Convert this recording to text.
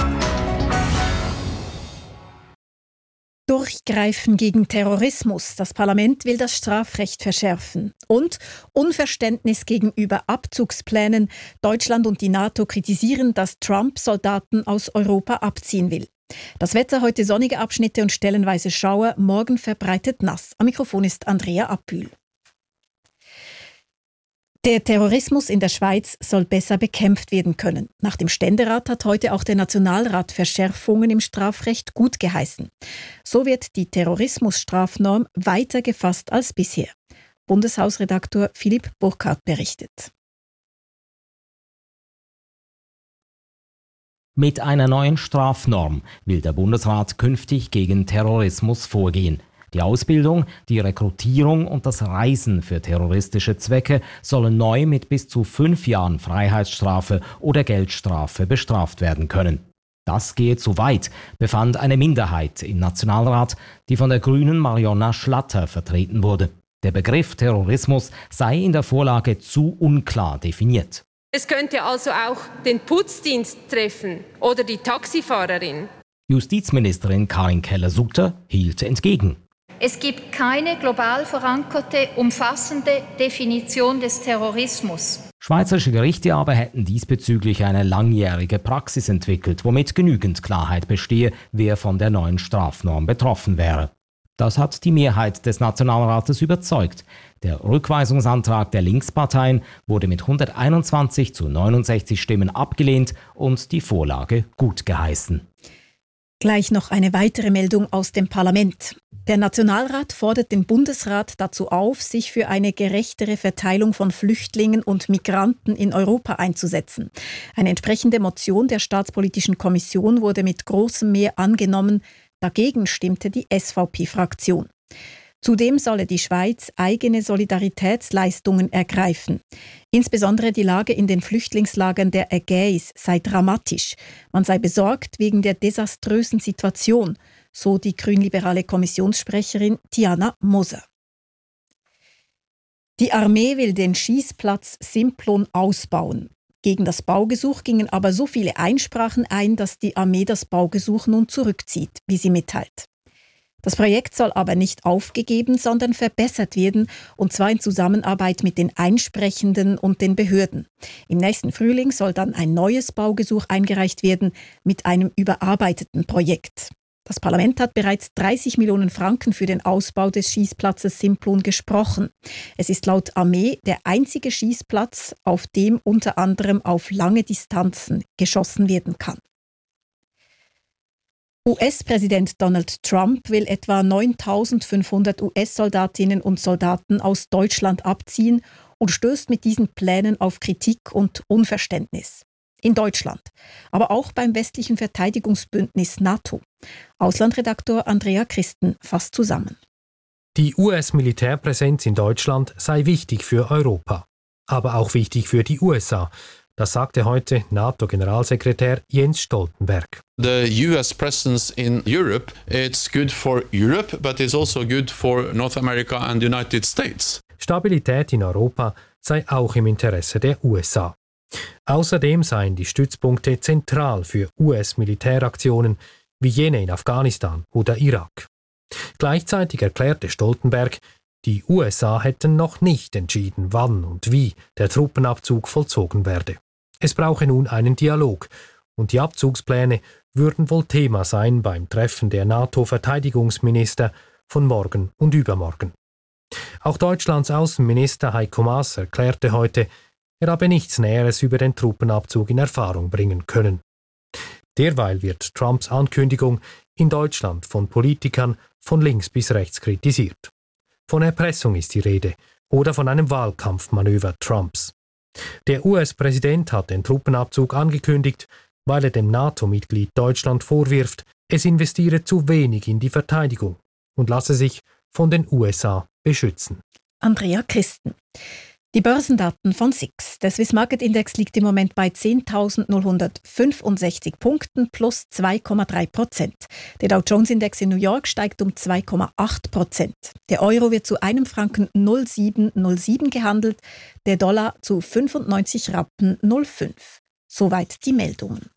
Durchgreifen gegen Terrorismus. Das Parlament will das Strafrecht verschärfen. Und Unverständnis gegenüber Abzugsplänen. Deutschland und die NATO kritisieren, dass Trump Soldaten aus Europa abziehen will. Das Wetter: heute sonnige Abschnitte und stellenweise Schauer, morgen verbreitet nass. Am Mikrofon ist Andrea Appühl. Der Terrorismus in der Schweiz soll besser bekämpft werden können. Nach dem Ständerat hat heute auch der Nationalrat Verschärfungen im Strafrecht gutgeheißen. So wird die Terrorismusstrafnorm weiter gefasst als bisher. Bundeshausredaktor Philipp Burkhardt berichtet. Mit einer neuen Strafnorm will der Bundesrat künftig gegen Terrorismus vorgehen. Die Ausbildung, die Rekrutierung und das Reisen für terroristische Zwecke sollen neu mit bis zu 5 Jahren Freiheitsstrafe oder Geldstrafe bestraft werden können. Das gehe zu weit, befand eine Minderheit im Nationalrat, die von der Grünen Marionna Schlatter vertreten wurde. Der Begriff Terrorismus sei in der Vorlage zu unklar definiert. Es könnte also auch den Putzdienst treffen oder die Taxifahrerin. Justizministerin Karin Keller-Sutter hielt entgegen. Es gibt keine global verankerte, umfassende Definition des Terrorismus. Schweizerische Gerichte aber hätten diesbezüglich eine langjährige Praxis entwickelt, womit genügend Klarheit bestehe, wer von der neuen Strafnorm betroffen wäre. Das hat die Mehrheit des Nationalrates überzeugt. Der Rückweisungsantrag der Linksparteien wurde mit 121 zu 69 Stimmen abgelehnt und die Vorlage gutgeheißen. Gleich noch eine weitere Meldung aus dem Parlament. Der Nationalrat fordert den Bundesrat dazu auf, sich für eine gerechtere Verteilung von Flüchtlingen und Migranten in Europa einzusetzen. Eine entsprechende Motion der Staatspolitischen Kommission wurde mit großem Mehr angenommen. Dagegen stimmte die SVP-Fraktion. Zudem solle die Schweiz eigene Solidaritätsleistungen ergreifen. Insbesondere die Lage in den Flüchtlingslagern der Ägäis sei dramatisch. Man sei besorgt wegen der desaströsen Situation, so die grünliberale Kommissionssprecherin Diana Moser. Die Armee will den Schießplatz Simplon ausbauen. Gegen das Baugesuch gingen aber so viele Einsprachen ein, dass die Armee das Baugesuch nun zurückzieht, wie sie mitteilt. Das Projekt soll aber nicht aufgegeben, sondern verbessert werden, und zwar in Zusammenarbeit mit den Einsprechenden und den Behörden. Im nächsten Frühling soll dann ein neues Baugesuch eingereicht werden mit einem überarbeiteten Projekt. Das Parlament hat bereits 30 Millionen Franken für den Ausbau des Schießplatzes Simplon gesprochen. Es ist laut Armee der einzige Schießplatz, auf dem unter anderem auf lange Distanzen geschossen werden kann. US-Präsident Donald Trump will etwa 9.500 US-Soldatinnen und Soldaten aus Deutschland abziehen und stößt mit diesen Plänen auf Kritik und Unverständnis. In Deutschland, aber auch beim westlichen Verteidigungsbündnis NATO. Auslandredaktor Andrea Christen fasst zusammen. Die US-Militärpräsenz in Deutschland sei wichtig für Europa, aber auch wichtig für die USA. Das sagte heute NATO-Generalsekretär Jens Stoltenberg. The US presence in Europe, it's good for Europe, but it's also good for North America and the United States. Stabilität in Europa sei auch im Interesse der USA. Außerdem seien die Stützpunkte zentral für US-Militäraktionen wie jene in Afghanistan oder Irak. Gleichzeitig erklärte Stoltenberg, die USA hätten noch nicht entschieden, wann und wie der Truppenabzug vollzogen werde. Es brauche nun einen Dialog und die Abzugspläne würden wohl Thema sein beim Treffen der NATO-Verteidigungsminister von morgen und übermorgen. Auch Deutschlands Außenminister Heiko Maas erklärte heute, er habe nichts Näheres über den Truppenabzug in Erfahrung bringen können. Derweil wird Trumps Ankündigung in Deutschland von Politikern von links bis rechts kritisiert. Von Erpressung ist die Rede oder von einem Wahlkampfmanöver Trumps. Der US-Präsident hat den Truppenabzug angekündigt, weil er dem NATO-Mitglied Deutschland vorwirft, es investiere zu wenig in die Verteidigung und lasse sich von den USA beschützen. Andrea Christen. Die Börsendaten von SIX. Der Swiss Market Index liegt im Moment bei 10.065 Punkten plus 2,3%. Der Dow Jones Index in New York steigt um 2,8%. Der Euro wird zu einem Franken 0,707 gehandelt, der Dollar zu 95 Rappen 0,5. Soweit die Meldungen.